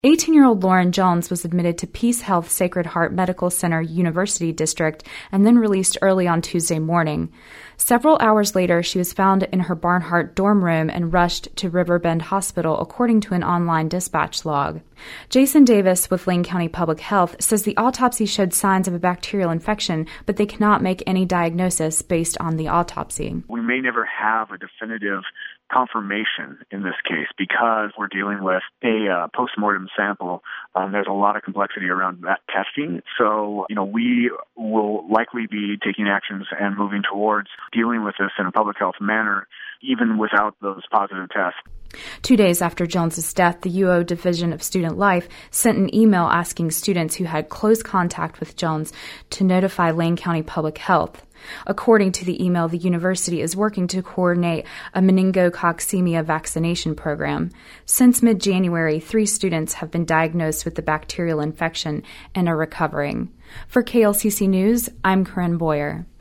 18-year-old Lauren Jones was admitted to Peace Health Sacred Heart Medical Center University District and then released early on Tuesday morning. Several hours later, she was found in her Barnhart dorm room and rushed to Riverbend Hospital, according to an online dispatch log. Jason Davis with Lane County Public Health says the autopsy showed signs of a bacterial infection, but they cannot make any diagnosis based on the autopsy. We may never have a definitive confirmation in this case because we're dealing with a postmortem sample. There's a lot of complexity around that testing. So, we will likely be taking actions and moving towards dealing with this in a public health manner, even without those positive tests. 2 days after Jones's death, the UO Division of Student Life sent an email asking students who had close contact with Jones to notify Lane County Public Health. According to the email, the university is working to coordinate a meningococcemia vaccination program. Since mid-January, 3 students have been diagnosed with the bacterial infection and are recovering. For KLCC News, I'm Corinne Boyer.